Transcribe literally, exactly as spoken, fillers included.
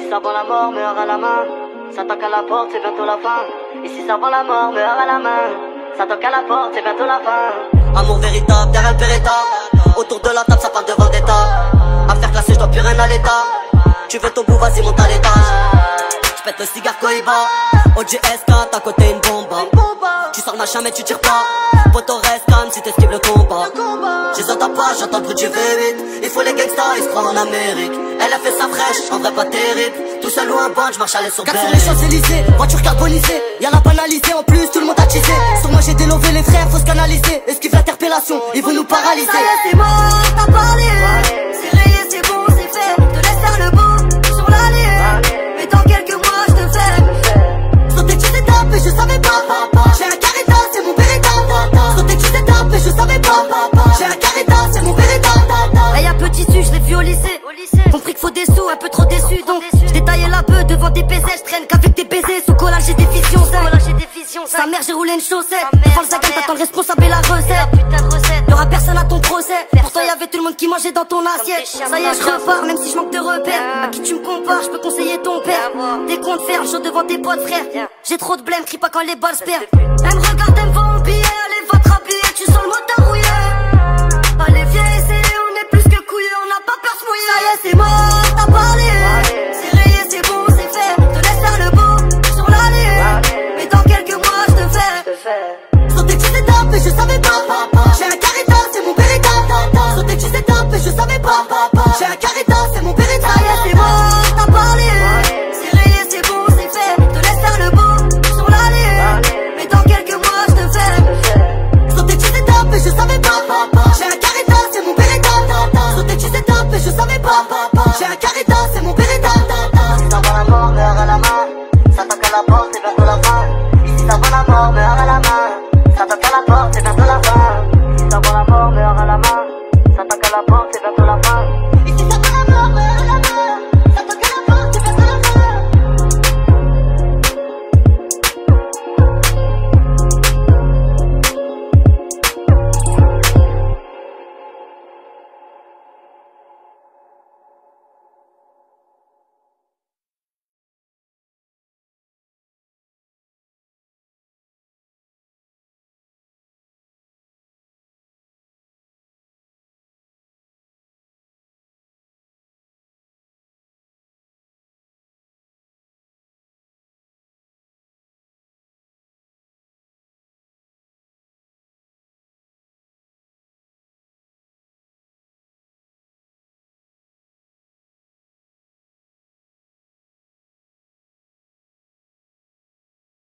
ça vend la mort, meurt à la main. Ça toque à la porte, c'est bientôt la fin. Ici ça vend la mort, meurt à la main. Ça toque à la porte, c'est bientôt la fin. Amour véritable, derrière le pérétard. Autour de la table, ça parle de vendetta. À faire classer, je dois plus rien à l'état. Tu veux ton bout, vas-y, monte à l'étage. J'pète le cigare Cohiba. O G S quatre, à côté une bombe. Tu sors le machin mais tu tires pas. Poto reste calme si t'esquives le combat. J'ai sur ta page, j'entends le bruit du V huit. Il faut les gangsters, ils se croient en Amérique. Elle a fait sa fraîche, en vrai pas terrible. Tout seul ou un band, j'marche à l'aise sur Berry. Sur les Champs-Élysées, voiture carbonisée. Y'a la banalisée, en plus tout le monde a teasé. Sur moi j'ai délové les frères, faut se canaliser. Esquive l'interpellation, ils vont nous paralyser. Ça y est c'est mort, t'as parlé. C'est rayé, c'est bon, c'est fait. Te laisse faire le beau, sur l'allée. Mais dans quelques mois je te fais. Sauter tu t'es tapé, je savais pas. J'ai un carita, c'est mon Beretta. Sauter tu t'es tapé, je savais pas. J'ai un carita, c'est mon Beretta. Là y'a petit su, je l'ai vu au lycée. Compris qu'il faut des sous, un peu trop déçu. Donc je détaillais la peu devant des P Z. Je traîne qu'avec des baisers. Sous collage j'ai des visions. Sa mère j'ai roulé une chaussette. Devant le zagan t'attends le responsable et la recette. Y'aura personne à ton procès. Pourtant y'avait tout le monde qui mangeait dans ton assiette. Ça y est je repars même si je manque de repères. À qui tu me compares, je peux conseiller ton père. Des comptes fermes, chaud devant tes potes frère. J'ai trop de blême, crie pas quand les balles se perdent. Elle me regarde, elle me vend un billet. Allez va te rhabiller, tu sens le moteur rouillé. Allez viens essayer, on est plus que couillés. On n'a pas peur de se mouiller. Ça y est c'est mort, t'as parlé. C'est rayé, c'est bon, c'est fait. Te laisse faire le beau, sur l'allée. Mais dans quelques mois je te fais. Sauter tu t'es tapé, je savais pas. J'ai un carita, c'est mon Beretta. Sauter tu t'es tapé, je savais pas. J'ai un carita, c'est mon Beretta. Ça y est c'est mort, t'as parlé.